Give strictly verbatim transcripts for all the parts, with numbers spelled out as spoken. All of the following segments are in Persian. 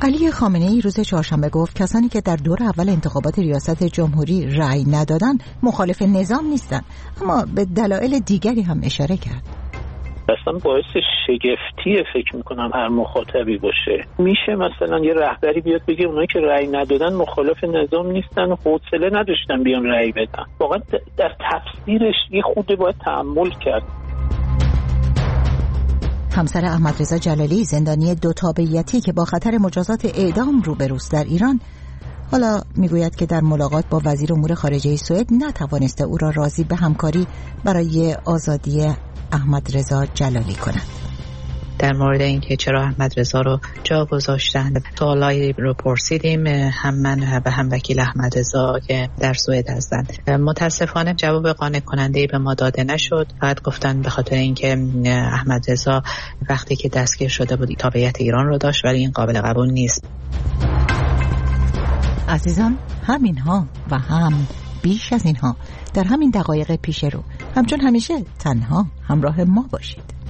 علی خامنه‌ای روز چهارشنبه گفت کسانی که در دور اول انتخابات ریاست جمهوری رأی ندادن مخالف نظام نیستن، اما به دلایل دیگری هم اشاره کرد. اصلا باعث شگفتی فکر میکنم هر مخاطبی باشه. میشه مثلا یه رهبری بیاد بگه اونایی که رأی ندادن مخالف نظام نیستن و حوصله نداشتن بیان رأی بدن. واقعا در تفسیرش یه خود باید تأمل کرد. همسر احمدرضا جلالی، زندانی دو تابعیتی که با خطر مجازات اعدام روبروست در ایران، حالا میگوید که در ملاقات با وزیر امور خارجه سوئد نتوانسته او را راضی به همکاری برای آزادی احمدرضا جلالی کند. در مورد اینکه چرا احمدرضا رو جا گذاشتن سوالایی رو پرسیدیم، هم من و هم وکیل احمدرضا که در سوئد هستند. متاسفانه جواب قانع کننده به ما داده نشد. فقط گفتن به خاطر اینکه احمدرضا وقتی که دستگیر شده بود تابعیت ایران رو داشت، ولی این قابل قبول نیست. عزیزان، همین ها و هم بیش از اینها در همین دقایق پیش رو، همچون همیشه تنها همراه ما باشید.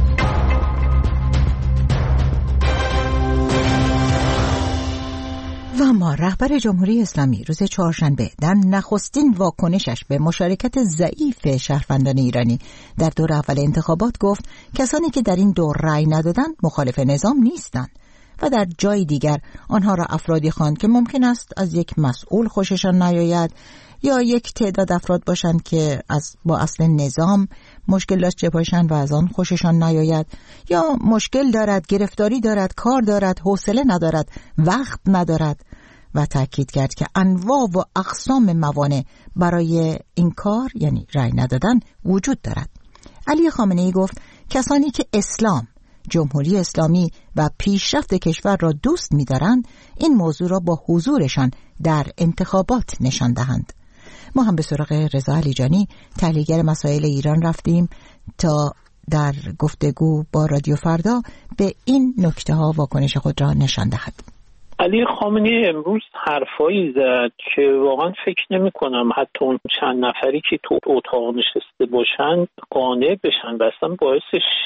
و ما رهبر جمهوری اسلامی روز چهارشنبه در نخستین واکنشش به مشارکت ضعیف شهروندان ایرانی در دور اول انتخابات گفت کسانی که در این دور رأی ندادن مخالف نظام نیستند و در جای دیگر آنها را افرادی خواند که ممکن است از یک مسئول خوششان نیاید یا یک تعداد افراد باشند که از با اصل نظام مشکل داشته باشند و از آن خوششان نیاید، یا مشکل دارد، گرفتاری دارد، کار دارد، حوصله ندارد، وقت ندارد، و تاکید کرد که انواع و اقسام موانع برای این کار یعنی رأی ندادن وجود دارد. علی خامنه‌ای گفت کسانی که اسلام، جمهوری اسلامی و پیشرفت کشور را دوست می‌دارند این موضوع را با حضورشان در انتخابات نشان دهند. ما هم به سراغ رضا علیجانی، تحلیلگر مسائل ایران، رفتیم تا در گفتگو با رادیو فردا به این نکته ها واکنش خود را نشان دهد. علی خامنه‌ای امروز حرفایی زد که واقعا فکر نمی کنم حتی اون چند نفری که تو اتاق نشسته باشن قانع بشن و اصلا باعث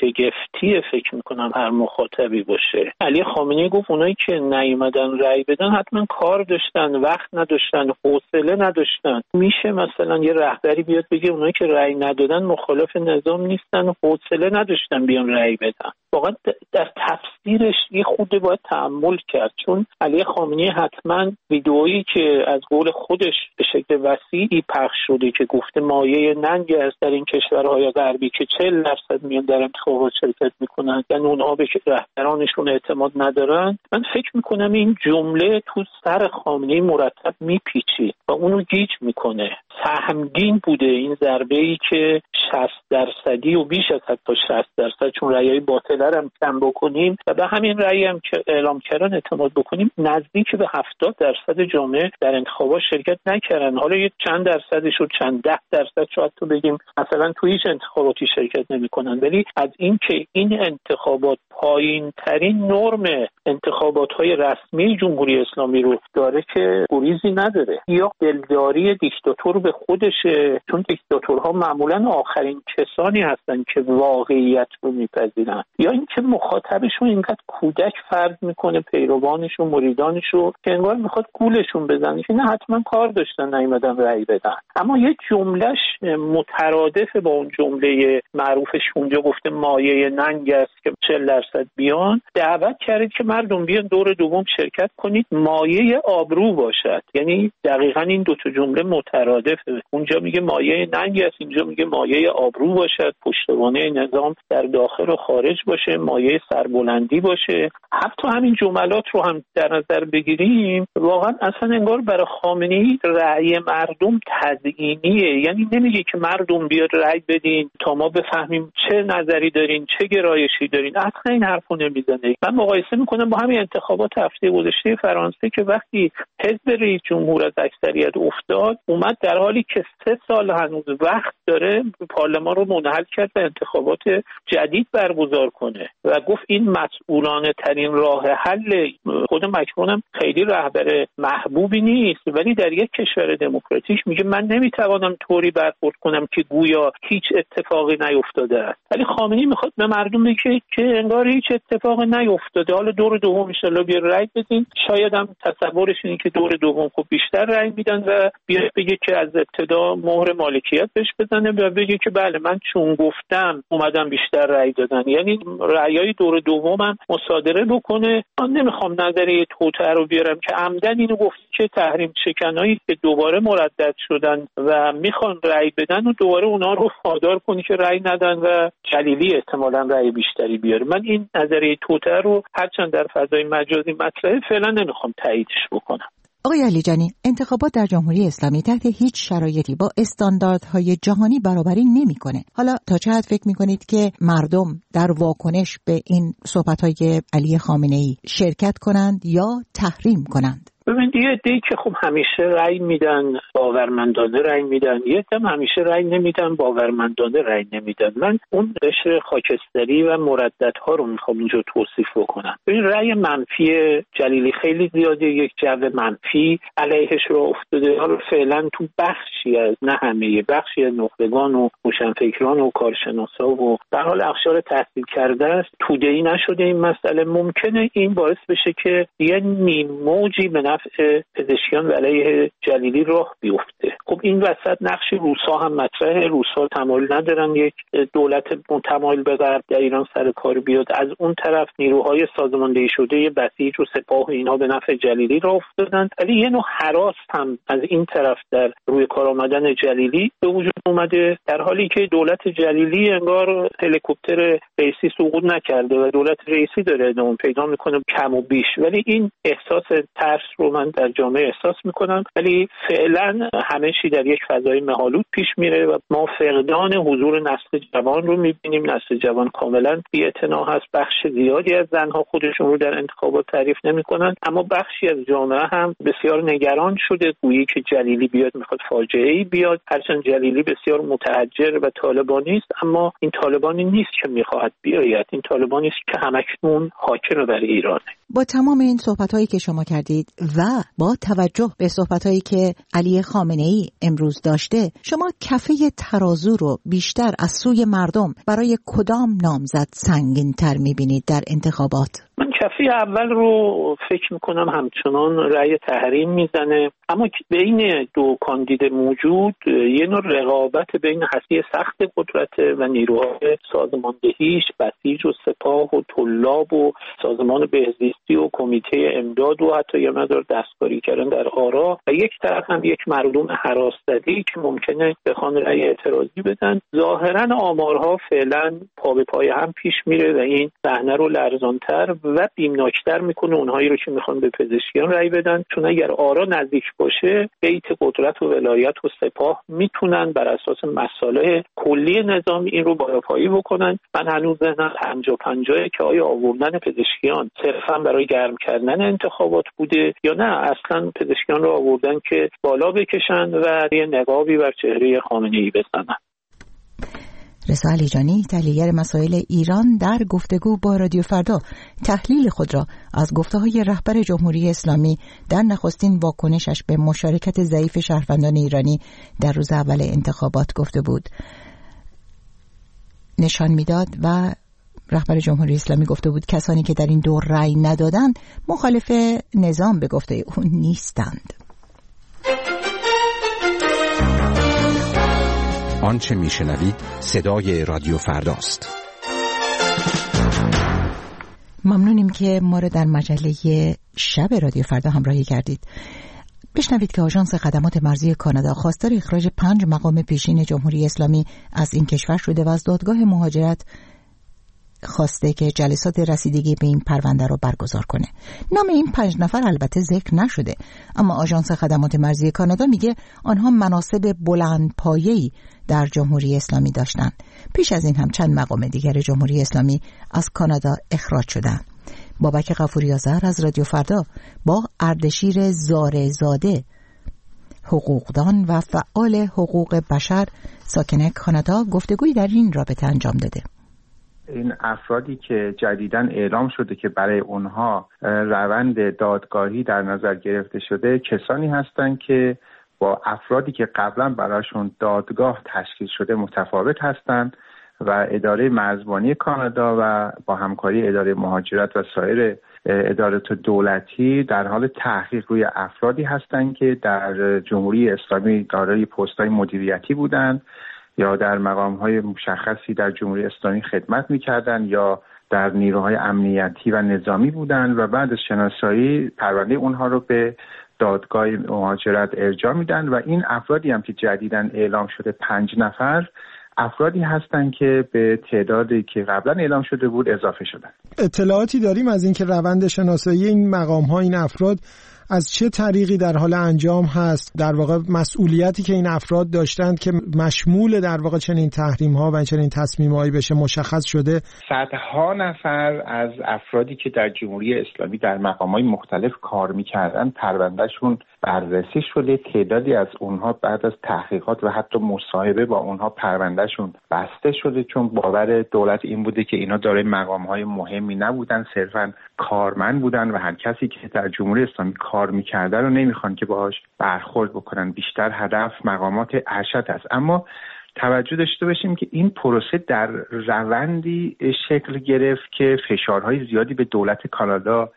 شگفتی فکر می کنم هر مخاطبی باشه. علی خامنه‌ای گفت اونایی که نیومدن رأی بدن حتما کار داشتن، وقت نداشتن، حوصله نداشتن. میشه مثلا یه رهبری بیاد بگه اونایی که رأی ندادن مخالف نظام نیستن و حوصله نداشتن بیان رأی بدن. واقعا در تفسیرش یه خود باید تأمل کرد، چون علی خامنه‌ای حتما ویدئویی که از قول خودش به شکل وسیعی پخش شده که گفته مایه ننگ است در این کشورهای غربی که چهل درصد میان در انتخابات شرکت میکنن، یعنی اونها به رهبرانشون اعتماد ندارن، من فکر میکنم این جمله تو سر خامنه‌ای مرتب میپیچید و اونو گیج میکنه. سهمگین بوده این ضربه‌ای که شصت درصدی و بیش از حتی شصت درصد، چون رأیای باطله هم کم بکنیم و به همین رأی هم که اعلام کردن اعتماد بکنیم، نزدیک به هفتاد درصد جامعه در انتخابات شرکت نکردن. حالا یه چند درصدش و چند ده درصد شاید تو بگیم مثلا تو هیچ انتخاباتی شرکت نمی‌کنن، ولی از این که این انتخابات پایین ترین نرم انتخابات‌های رسمی جمهوری اسلامی رو داره که گریزی نداره. یا دلداری دیکتاتور به خودشه، چون دیکتاتورها معمولاً آخرین کسانی هستن که واقعیت رو میپذیرن، یا اینکه مخاطبشون اینقدر کودک فرض میکنه پیروانش و مریدانش رو که انگار میخواد گولشون بزنه که نه حتما کار داشتن نیومدن رأی بدن. اما یه جملهش مترادف با اون جمله معروفش اونجا گفته مایه ننگ است که چهل درصد بیان، دعوت کرد که مردم بیان دور دوم شرکت کنید مایه آبرو باشد. یعنی دقیقاً این دو تا جمله مترادفه. اونجا میگه مایه ننگ است، اینجا میگه مایه آبرو باشد، پشتوانه نظام در داخل و خارج باشه، مایه سربلندی باشه. حتی همین جملات رو هم در نظر بگیریم، واقعا اصلا انگار برای خامنه‌ای رأی مردم تزیینیه. یعنی نمیگه که مردم بیاد رأی بدین تا ما بفهمیم چه نظری دارین، چه گرایشی دارین. اصلا این حرفو نمیزنه. من مقایسه میکنم با همین انتخابات هفته گذشته فرانسه که وقتی حزب رئیس جمهور از اکثریت افتاد، اومد در حالی که سه سال هنوز وقت داره پارلمان رو منحل کرد و انتخابات جدید برگزار کنه و گفت این مسئولانه ترین راه حل. خود مکرون هم خیلی رهبر محبوبی نیست، ولی در یک کشور دموکراتیک میگه من نمیتوانم طوری برخورد کنم که گویا هیچ اتفاقی نیفتاده است. ولی خامنه‌ای میخواد به مردم بگه که انگار هیچ اتفاقی نیفتاده. حالا دو دور دوم ان شاءالله بیا رأی بدین. شاید هم تصورش اینه که دور دوم خب بیشتر رأی میدن و بیاد بگه که از ابتدا مهر مالکیت بهش بزنه و بگه که بله من چون گفتم اومدم بیشتر رأی دادن. یعنی رأیای دور دومم مصادره بکنه. من نمیخوام نظریه توطئه رو بیارم که عمدن اینو گفت که تحریم شکنایی که دوباره مردد شدن و میخوان رأی بدن و دوباره اونا رو وادار کنی که رأی ندن و جلیلی احتمالاً رأی بیشتری بیاره. من این نظریه توطئه رو هرچند در فضای مجازی مطرحه فعلا نمیخوام تاییدش بکنم. آقای علیجانی، انتخابات در جمهوری اسلامی تحت هیچ شرایطی با استانداردهای جهانی برابری نمیکنه. حالا تا چه حد فکر میکنید که مردم در واکنش به این صحبت‌های علی خامنه‌ای شرکت کنند یا تحریم کنند؟ ببینید یه عده‌ای که خب همیشه رأی میدن باورمندانه رأی میدن، یه عده همیشه رأی نمیدن باورمندانه رأی نمیدن. من اون قشر خاکستری و مرددها رو میخوام اینجا توصیف بکنم. ببین رأی منفی جلیلی خیلی زیاده، یک جو منفی علیهش رو افتاده. حالا فعلا تو بخشی از نه همه بخشی از نخبگان و روشنفکران و کارشناسا و در حال اقشار تحصیل کرده است توده‌ای نشده این مسئله. ممکنه این باعث بشه که یه نیم موجی به نفع پزشکیان و علیه جلیلی راه بیفته. خب این وسط نقش روسا هم مطرحه. روسا تمایل ندارن یک دولت متمایل به غرب در ایران سر کار بیاد. از اون طرف نیروهای سازماندهی شده بسیج و سپاه و اینها به نفع جلیلی راه افتادن، ولی یه نوع هراس هم از این طرف در روی کار آمدن جلیلی به وجود اومده، در حالی که دولت جلیلی انگار هلیکوپتر رئیسی سقوط نکرده و دولت رئیسی داره ادامه پیدا میکنه کم و بیش. ولی این احساس ترس رو من در جامعه احساس میکنم، ولی فعلا همه چی در یک فضای مه‌آلود پیش میره و ما فقدان حضور نسل جوان رو میبینیم. نسل جوان کاملا بی‌اعتنا هست. بخش زیادی از زنها خودشون رو در انتخابات تعریف نمیکنن، اما بخشی از جامعه هم بسیار نگران شده، گویی که جلیلی بیاد میخواد فاجعه‌ای بیاد. هرچند جلیلی بسیار متحجر و طالبانی است، اما این طالبانی نیست که میخواهد بیاید، این طالبانی است که همکنون حاکم بر ایرانه. با تمام این صحبت‌هایی که شما کردید و با توجه به صحبت‌هایی که علی خامنه‌ای امروز داشته، شما کفه ترازو رو بیشتر از سوی مردم برای کدام نامزد سنگین‌تر می‌بینید در انتخابات؟ من کفه اول رو فکر میکنم همچنان رأی تحریم میزنه، اما بین دو کاندید موجود یه نوع رقابت بین هستی سخت قدرت و نیروهای سازماندهیش، بسیج و سپاه و طلاب و سازمان بهزیستی و کمیته امداد و حتی یه مقدار دستکاری کردن در آرا، و یک طرف هم یک مردم هراس‌زده‌ای که ممکنه بخوان رأی اعتراضی بدن. ظاهرا آمارها فعلا پا به پای هم پیش میره و این صحنه رو لرزان‌تر و بیمناکتر میکنه اونهایی رو که میخوان به پزشکیان رأی بدن، چون اگر آرا نزدیک باشه بیت قدرت و ولایت و سپاه میتونن بر اساس مصالح کلی نظام این رو بالاتری بکنن. من هنوز ذهنم پنجاه پنجاه که آیا آوردن پزشکیان صرفا برای گرم کردن انتخابات بوده یا نه اصلا پزشکیان رو آوردن که بالا بکشن و یه نقابی بر چهره خامنه‌ای بزنن. رضا علیجانی، تحلیلگر مسائل ایران، در گفتگو با رادیو فردا تحلیل خود را از گفته‌های رهبر جمهوری اسلامی در نخستین واکنشش به مشارکت ضعیف شهروندان ایرانی در روز اول انتخابات گفته بود نشان میداد و رهبر جمهوری اسلامی گفته بود کسانی که در این دور رأی ندادند مخالف نظام به گفته او نیستند. آنچه میشنوید صدای رادیو فرداست. ممنونیم که ما را در مجله شب رادیو فردا همراهی کردید. بشنوید که آژانس خدمات مرزی کانادا خواستار اخراج پنج مقام پیشین جمهوری اسلامی از این کشور شده و از دادگاه مهاجرت خواسته که جلسات رسیدگی به این پرونده رو برگزار کنه. نام این پنج نفر البته ذکر نشده، اما آژانس خدمات مرزی کانادا میگه آنها مناصب بلند پایه‌ای در جمهوری اسلامی داشتند. پیش از این هم چند مقام دیگر جمهوری اسلامی از کانادا اخراج شدند. بابک غفوری آذر از رادیو فردا با اردشیر زاره‌زاده، حقوقدان و فعال حقوق بشر ساکن کانادا، گفتگویی در این رابطه انجام داده. این افرادی که جدیداً اعلام شده که برای اونها روند دادگاهی در نظر گرفته شده، کسانی هستند که با افرادی که قبلا براشون دادگاه تشکیل شده متفاوت هستند و اداره مرزبانی کانادا و با همکاری اداره مهاجرت و سایر ادارات دولتی در حال تحقیق روی افرادی هستند که در جمهوری اسلامی دارای پست‌های مدیریتی بودند یا در مقام‌های مشخصی در جمهوری اسلامی خدمت می‌کردند یا در نیروهای امنیتی و نظامی بودند و بعد از شناسایی پرونده اونها رو به دادگاه مهاجرت ارجاع میدن و این افرادی هم که جدیداً اعلام شده پنج نفر افرادی هستند که به تعدادی که قبلا اعلام شده بود اضافه شدن. اطلاعاتی داریم از اینکه روند شناسایی این مقام‌ها، این افراد از چه طریقی در حال انجام هست؟ در واقع مسئولیتی که این افراد داشتند که مشمول در واقع چنین تحریم‌ها و چنین تصمیم‌هایی بشه مشخص شده؟ صدها نفر از افرادی که در جمهوری اسلامی در مقام‌های مختلف کار می‌کردن پروندهشون بررسی شده. تعدادی از اونها بعد از تحقیقات و حتی مصاحبه با اونها پروندهشون بسته شده، چون باور دولت این بوده که اینا دارای مقام‌های مهمی نبودن، صرفاً کارمند بودن و هر کسی که در جمهوری اسلامی کار می‌کرده رو نمی‌خوان که باهاش برخورد بکنن. بیشتر هدف مقامات ارشد است. اما توجه داشته باشیم که این پروسه در روندی شکل گرفت که فشارهای زیادی به دولت کانادا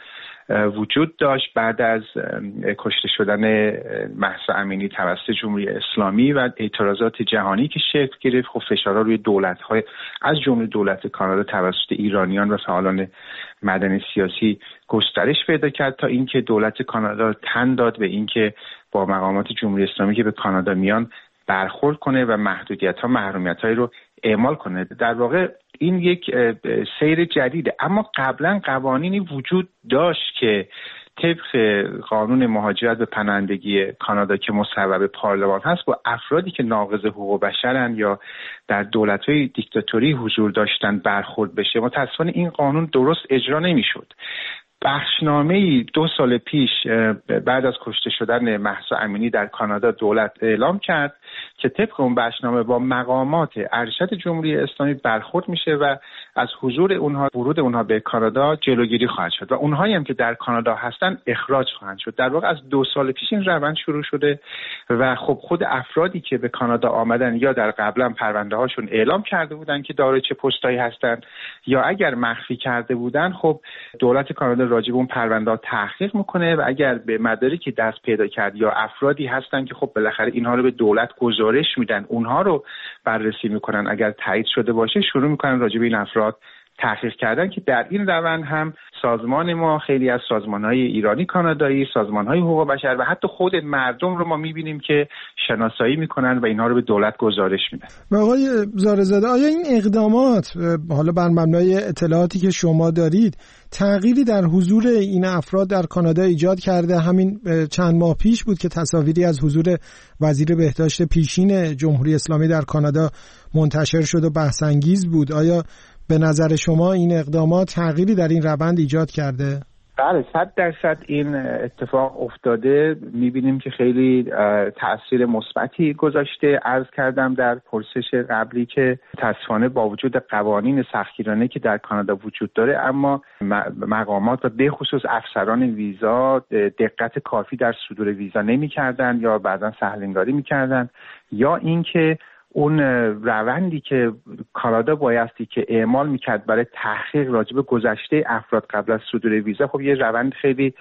وجود داشت بعد از کشته شدن مهسا امینی توسط جمهوری اسلامی و اعتراضات جهانی که شکل گرفت. خب فشارها روی دولت‌های از جمله دولت کانادا توسط ایرانیان و فعالان مدنی سیاسی گسترش پیدا کرد تا اینکه دولت کانادا تن داد به اینکه با مقامات جمهوری اسلامی که به کانادا میان برخورد کنه و محدودیت‌ها محرومیت‌هایی رو اعمال کنه. در واقع این یک سیر جدیده، اما قبلا قوانینی وجود داشت که طبق قانون مهاجرت و پناهندگی کانادا که مصوب پارلمان هست با افرادی که ناقض حقوق بشرن یا در دولت‌های دیکتاتوری حضور داشتن برخورد بشه. متأسفانه این قانون درست اجرا نمی‌شد. بخشنامه‌ای دو سال پیش بعد از کشته شدن مهسا امینی در کانادا دولت اعلام کرد که طبق اون بخشنامه با مقامات ارشد جمهوری اسلامی برخورد میشه و از حضور اونها، ورود اونها به کانادا جلوگیری خواهد شد و اونهایی هم که در کانادا هستن اخراج خواهند شد. در واقع از دو سال پیش این روند شروع شده و خب خود افرادی که به کانادا آمدن یا در قبلا پرونده هاشون اعلام کرده بودن که دارای چه پستایی هستن یا اگر مخفی کرده بودن، خب دولت کانادا راجع به اون پرونده تحقیق میکنه و اگر به مدارکی دست پیدا کرد یا افرادی هستن که خب بالاخره اینها رو به دولت گزارش میدن، اونها رو بررسی میکنن، اگر تایید شده باشه شروع میکنن راجع به این افراد تحقیق کردن که در این روند هم سازمان ما، خیلی از سازمان‌های ایرانی کانادایی، سازمان‌های حقوق بشر و حتی خود مردم رو ما می‌بینیم که شناسایی می‌کنن و اینها رو به دولت گزارش میدن. آقای زارزاده، آیا این اقدامات حالا بر مبنای اطلاعاتی که شما دارید تغییری در حضور این افراد در کانادا ایجاد کرده؟ همین چند ماه پیش بود که تصاویری از حضور وزیر بهداشت پیشین جمهوری اسلامی در کانادا منتشر شد و بحث انگیز بود. آیا به نظر شما این اقدامات تغییری در این روند ایجاد کرده؟ بله، صد درصد این اتفاق افتاده. میبینیم که خیلی تأثیر مثبتی گذاشته. عرض کردم در پرسش قبلی که متأسفانه با وجود قوانین سختگیرانه که در کانادا وجود داره، اما مقامات و به خصوص افسران ویزا دقت کافی در صدور ویزا نمی‌کردن یا بعضا سهل‌انگاری می‌کردن، یا اینکه اون روندی که کانادا بایستی که اعمال میکرد برای تحقیق راجع به گذشته افراد قبل از صدور ویزا، خب یه روند خیلی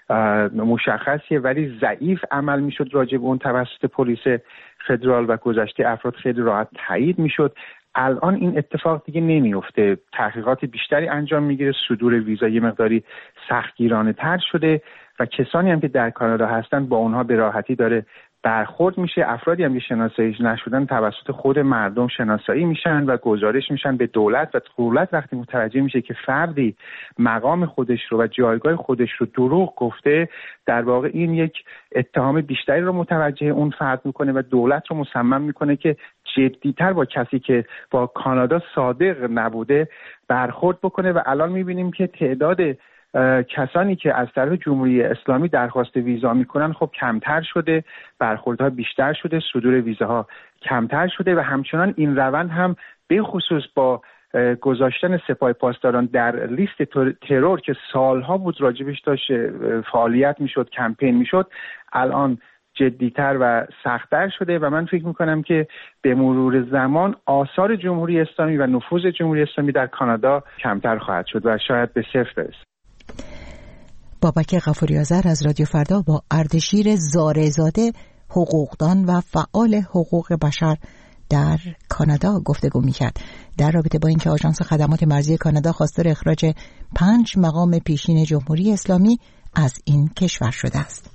مشخصیه ولی ضعیف عمل میشد راجع به اون توسط پلیس فدرال و گذشته افراد خیلی راحت تایید میشد. الان این اتفاق دیگه نمیفته. تحقیقات بیشتری انجام میگیره، صدور ویزا یه مقداری سختگیرانه تر شده و کسانی هم که در کانادا هستن با اونها به راحتی داره برخورد میشه. افرادی هم که شناسایی نشدن توسط خود مردم شناسایی میشن و گزارش میشن به دولت و دولت وقتی متوجه میشه که فردی مقام خودش رو و جایگاه خودش رو دروغ گفته، در واقع این یک اتهام بیشتری رو متوجه اون فرد میکنه و دولت رو مصمم میکنه که جدی‌تر با کسی که با کانادا صادق نبوده برخورد بکنه. و الان میبینیم که تعداد کسانی که از طرف جمهوری اسلامی درخواست ویزا میکنن خب کمتر شده، برخوردها بیشتر شده، صدور ویزاها کمتر شده و همچنان این روند هم به خصوص با گذاشتن سپاه پاسداران در لیست ترور که سالها بود راجبش داشت فعالیت میشد، کمپین میشد، الان جدی‌تر و سخت‌تر شده و من فکر میکنم که به مرور زمان آثار جمهوری اسلامی و نفوذ جمهوری اسلامی در کانادا کمتر خواهد شد و شاید به صفر برسه. بابک غفوری‌آذر از رادیو فردا با اردشیر زارع‌زاده، حقوقدان و فعال حقوق بشر در کانادا گفتگو می‌کرد در رابطه با اینکه آژانس خدمات مرزی کانادا خواستار اخراج پنج مقام پیشین جمهوری اسلامی از این کشور شده است.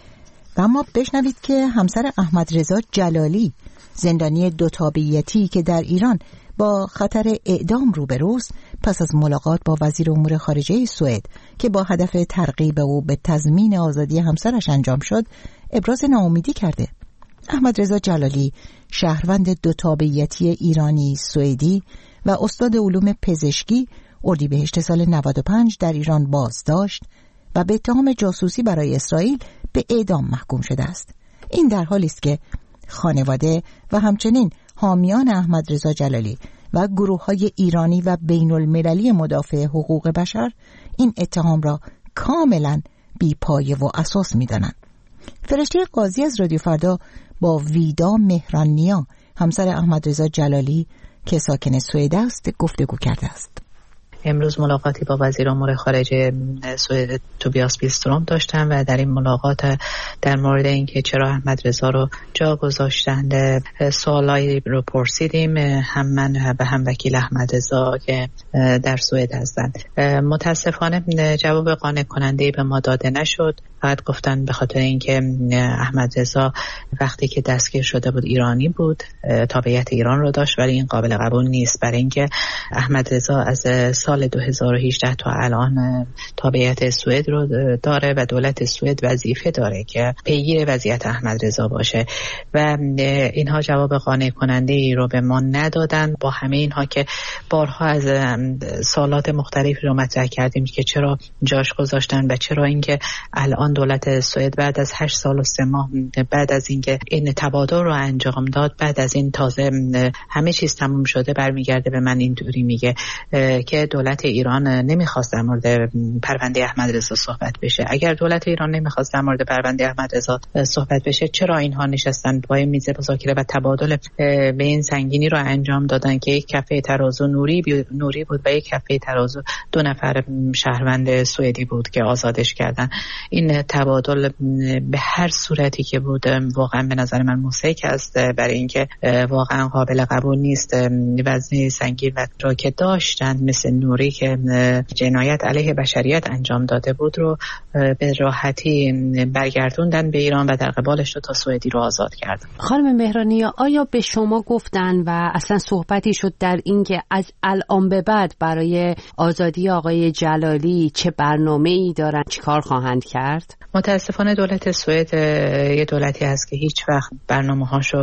و اما بشنوید که همسر احمد رضا جلالی، زندانی دو تابعیتی که در ایران با خطر اعدام روبروست، پس از ملاقات با وزیر امور خارجه سوئد که با هدف ترغیب او به تضمین آزادی همسرش انجام شد، ابراز ناامیدی کرده. احمد رضا جلالی، شهروند دو تابعیتی ایرانی سوئدی و استاد علوم پزشکی، اردیبهشت سال نود و پنج در ایران بازداشت و به اتهام جاسوسی برای اسرائیل به اعدام محکوم شده است. این در حالی است که خانواده و همچنین حامیان احمد رضا جلالی و گروه‌های ایرانی و بین المللی مدافع حقوق بشر این اتهام را کاملا بی‌پایه و اساس می‌دانند. فرشته قاضی از رادیو فردا با ویدا مهرانیا، همسر احمد رضا جلالی که ساکن سوئد است، گفتگو کرده است. امروز ملاقاتی با وزیر امور خارجه سوئد توبیاس بیلستروم داشتم و در این ملاقات در مورد اینکه چرا احمد رضا رو جا گذاشتند سوالایی رو پرسیدیم، هم من و هم وکیل احمد رضا که در سوئد هستند. متاسفانه جواب قانع کننده به ما داده نشد. فقط گفتن به خاطر اینکه احمد رضا وقتی که دستگیر شده بود ایرانی بود، تابعیت ایران رو داشت، ولی این قابل قبول نیست برای اینکه احمد رضا از سال دو هزار و هجده تا الان تابعیت سوئد رو داره و دولت سوئد وظیفه داره که پیگیر وضعیت احمد رضا باشه و اینها جواب قانع کننده ای رو به ما ندادن. با همه اینها که بارها از سوالات مختلفی رو مطرح کردیم که چرا جاش گذاشتن و چرا اینکه الان دولت سوئد بعد از هشت سال و سه ماه بعد از اینکه این تبادل رو انجام داد، بعد از این تازه همه چیز تموم شده، برمیگرده به من اینطوری میگه که دولت ایران نمیخواست در مورد پرونده احمد رضا صحبت بشه. اگر دولت ایران نمیخواست در مورد پرونده احمد رضا صحبت بشه، چرا اینها نشستن پای میز مذاکره و تبادل به این سنگینی رو انجام دادن که یک کفه ترازو نوری نوری بود و یک کفه ترازو دو نفر شهروند سوئدی بود که آزادش کردن. این تبادل به هر صورتی که بود واقعا به نظر من موثق است، برای اینکه واقعا قابل قبول نیست وزن سنگین و را که داشتن مثل نوری که جنایت علیه بشریت انجام داده بود رو به راحتی برگردوندن به ایران و در قبالش دو تا سوئدی رو آزاد کردن. خانم مهرانیا، آیا به شما گفتن و اصلا صحبتی شد در این که از الان به بعد برای آزادی آقای جلالی چه برنامه‌ای دارن، چیکار خواهند کرد؟ متاسفانه دولت سوئد یه دولتی هست که هیچ وقت برنامه‌هاشو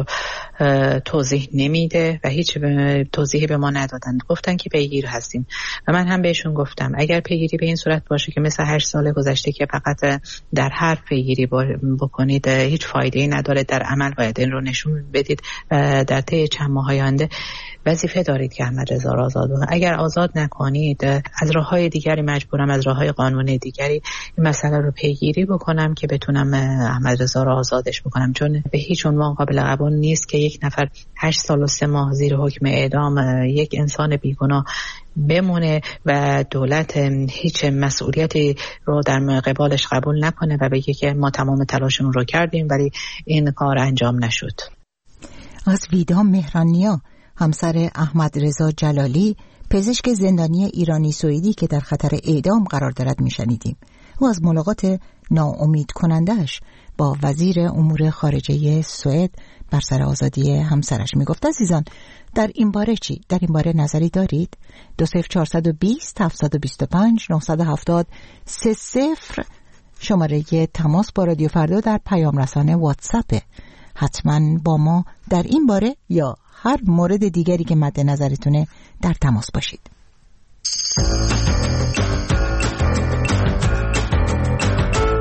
توضیح نمیده و هیچ توضیحی به ما ندادن. گفتن که پیگیر هستیم و من هم بهشون گفتم اگر پیگیری به این صورت باشه که مثل هشت سال گذشته که فقط در حرف پیگیری بکنید هیچ فایده‌ای نداره، در عمل باید این رو نشون بدید و در طی چند ماه آینده وظیفه دارید که احمد رضا را آزاد بکنید. اگر آزاد نکنید از راه‌های دیگری مجبورم از راه‌های قانونی دیگری این مسئله رو پیگیری بکنم که بتونم احمد رضا را آزادش بکنم، چون به هیچ عنوان قابل قبول نیست که یک نفر هشت سال و سه ماه زیر حکم اعدام یک انسان بیگناه بمونه و دولت هیچ مسئولیتی رو در قبالش قبول نکنه و بگه که ما تمام تلاشمون رو کردیم ولی این کار انجام نشد. از ویدا مهرانیا، همسر احمد رضا جلالی، پزشک زندانی ایرانی سوئدی که در خطر اعدام قرار دارد میشنیدیم و از ملاقات ناامید کنندش با وزیر امور خارجه سوئد بر سر آزادی همسرش میگفت. عزیزان، در این باره چی؟ در این باره نظری دارید؟ دو صفر چهارصد و بیست هفتصد و بیست و پنج نهصد و هفتاد سه صفر شماره تماس با رادیو فردا در پیام رسانه واتساپ. حتما با ما در این باره یا هر مورد دیگری که مد نظرتونه در تماس باشید.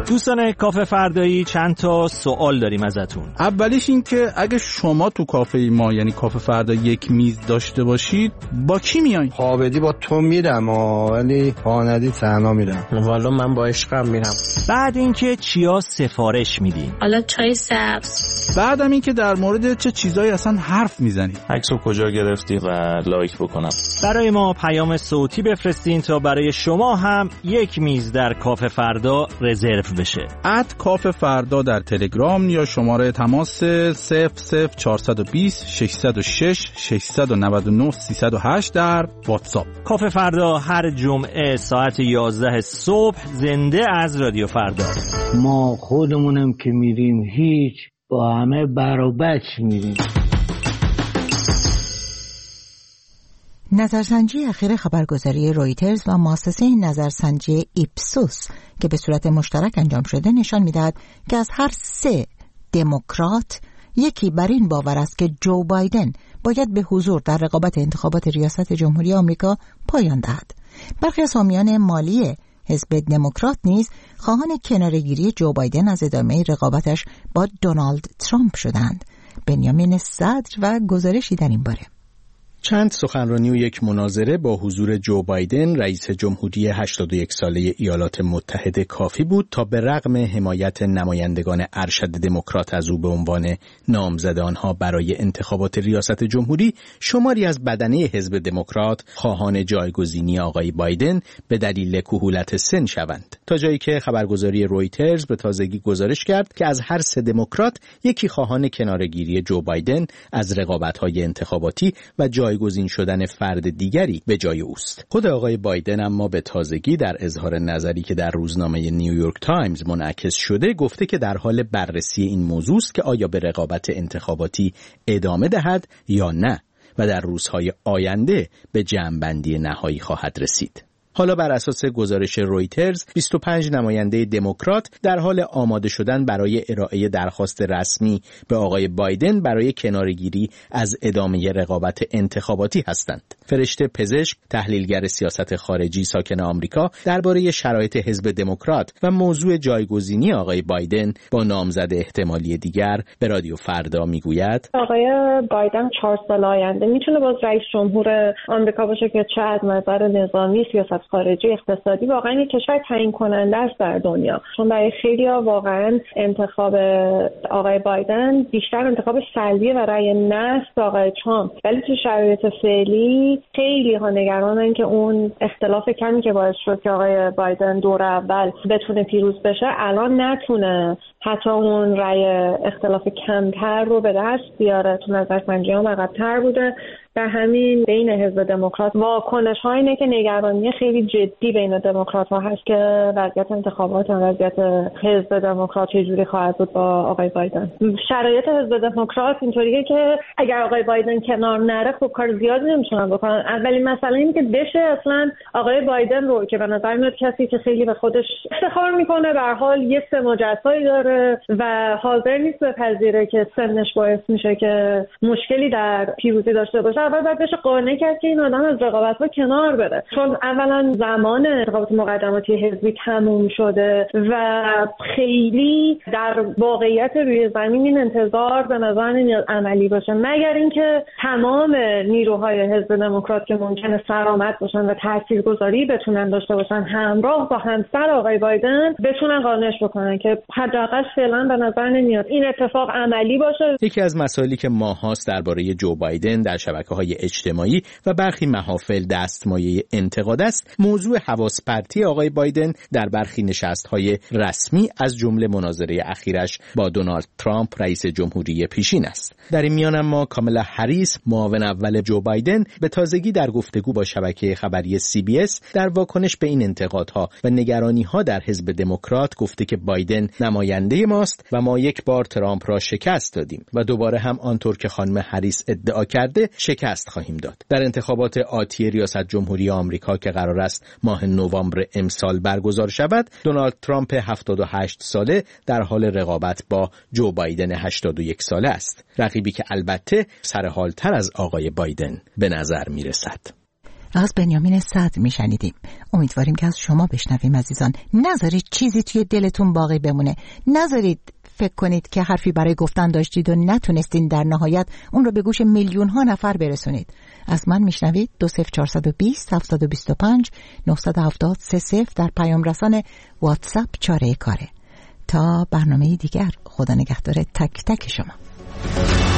دوستان کافه فردایی چند تا سوال داریم ازتون. اولیش این که اگه شما تو کافه ما یعنی کافه فردا یک میز داشته باشید با کی میایین؟ خوابدی با تو میرم ولی پاندی تنها میرم. والا من با عشقم میرم. بعد اینکه چیا سفارش میدین؟ حالا چای سبز. بعدم این که در مورد چه چیزایی اصلا حرف میزنید؟ عکسو کجا گرفتی و لایک بکنم. برای ما پیام صوتی بفرستین تا برای شما هم یک میز در کافه فردا رزرو بشه. ات کافه فردا در تلگرام یا شماره تماس صفر صفر چهارصد و بیست ششصد و شش ششصد و نود و نه سیصد و هشت در واتساپ. کافه فردا هر جمعه ساعت یازده صبح زنده از رادیو فردا. ما خودمونم که میریم هیچ، با همه بر و بچ میریم. نظرسنجی اخیر خبرگزاری رویترز و مؤسسه نظرسنجی ایپسوس که به صورت مشترک انجام شده نشان می‌دهد که از هر سه دموکرات یکی بر این باور است که جو بایدن باید به حضور در رقابت انتخابات ریاست جمهوری آمریکا پایان دهد. برخی از حامیان مالی حزب دموکرات نیز خواهان کناره‌گیری جو بایدن از ادامه رقابتش با دونالد ترامپ شدند. بنیامین صدر و گزارشی در این باره. چند سخنرانی و یک مناظره با حضور جو بایدن رئیس جمهوری هشتاد و یک ساله ایالات متحده کافی بود تا به رغم حمایت نمایندگان ارشد دموکرات از او به عنوان نامزد آنها برای انتخابات ریاست جمهوری، شماری از بدنه حزب دموکرات خواهان جایگزینی آقای بایدن به دلیل کهولت سن شوند، تا جایی که خبرگزاری رویترز به تازگی گزارش کرد که از هر سه دموکرات یکی خواهان کناره‌گیری جو بایدن از رقابت‌های انتخاباتی و جایگزین شدن فرد دیگری به جای اوست. خود آقای بایدن اما به تازگی در اظهار نظری که در روزنامه نیویورک تایمز منعکس شده گفته که در حال بررسی این موضوع است که آیا به رقابت انتخاباتی ادامه دهد یا نه و در روزهای آینده به جمع‌بندی نهایی خواهد رسید. حالا بر اساس گزارش رویترز بیست و پنج نماینده دموکرات در حال آماده شدن برای ارائه درخواست رسمی به آقای بایدن برای کناره‌گیری از ادامه رقابت انتخاباتی هستند. فرشته پزشک، تحلیلگر سیاست خارجی ساکن آمریکا، درباره شرایط حزب دموکرات و موضوع جایگزینی آقای بایدن با نامزد احتمالی دیگر به رادیو فردا میگوید: آقای بایدن چهار سال آینده میتونه باز رئیس جمهور آمریکا باشه که چه از نظر نظامی، سیاست خارجی، اقتصادی واقعا یک کشور تعیین کننده است در دنیا. چون برای خیلی‌ها واقعا انتخاب آقای بایدن بیشتر انتخاب سلبی و رأی نه است آقای ترامپ. ولی تو شرایط فعلی خیلی ها نگرانن که اون اختلاف کمی که باعث شد که آقای بایدن دور اول بتونه پیروز بشه الان نتونه حتی اون رأی اختلاف کمتر رو به دست بیاره. تو نظرسنجی‌ها عقب‌تر بوده. به همین بین حزب دموکرات واکنش ها اینه که نگرانی خیلی جدی بین دموکرات ها هست که وضعیت انتخابات و وضعیت حزب دموکرات چجوری خواهد بود با آقای بایدن. شرایط حزب دموکرات اینطوریه که اگر آقای بایدن کنار نره خب کار زیادی نمیتونن بکنن. اولین مسئله اینه که بشه اصلا آقای بایدن رو که به نظر میاد کسی که خیلی به خودش افتخار میکنه، به هر حال یه سن و جسایی داره و حاضر نیست بپذیره که سنش باعث میشه که مشکلی در پیروزی داشته باشه، اول باید بشه قانع کرد که این آدم از رقابت‌ها کنار بره. چون اولا زمان انتخابات مقدماتی حزبی تموم شده و خیلی در واقعیت روی زمین این انتظار به نظر نمیاد عملی باشه، مگر اینکه تمام نیروهای حزب دموکرات که ممکنه سرآمد باشن و تاثیرگذاری بتونن داشته باشن همراه با همسر آقای بایدن بتونن قانعش بکنن که حداقل فعلا به نظر نمیاد این اتفاق عملی باشه. یکی از مسائلی که ماهاست درباره جو بایدن در شبکه‌های اجتماعی و برخی محافل دستمایه انتقاد است موضوع حواس پرتی آقای بایدن در برخی نشست‌های رسمی از جمله مناظره اخیرش با دونالد ترامپ رئیس جمهوری پیشین است. در این میان اما کامالا هریس معاون اول جو بایدن به تازگی در گفتگو با شبکه خبری سی بی اس در واکنش به این انتقادها و نگرانی‌ها در حزب دموکرات گفته که بایدن نماینده ماست و ما یک بار ترامپ را شکست دادیم و دوباره هم آنطور که خانم هریس ادعا کرده شکست خواهیم داد. در انتخابات آتی ریاست جمهوری آمریکا که قرار است ماه نوامبر امسال برگزار شود، دونالد ترامپ هفتاد و هشت ساله در حال رقابت با جو بایدن هشتاد و یک ساله است، رقیبی که البته سرحالتر از آقای بایدن به نظر می رسد. از بنیامین صدر میشنیدیم. امیدواریم که از شما بشنویم عزیزان. نذارید چیزی توی دلتون باقی بمونه. نذارید فکر کنید که حرفی برای گفتن داشتید و نتونستین در نهایت اون رو به گوش میلیون ها نفر برسونید. از من میشنوید دو صفر چهارصد و بیست هفتاد و بیست و پنج نهصد و هفتاد سه صفر در پیام رسان واتساپ چاره کاره. تا برنامه دیگر، خدا نگهدار تک تک شما.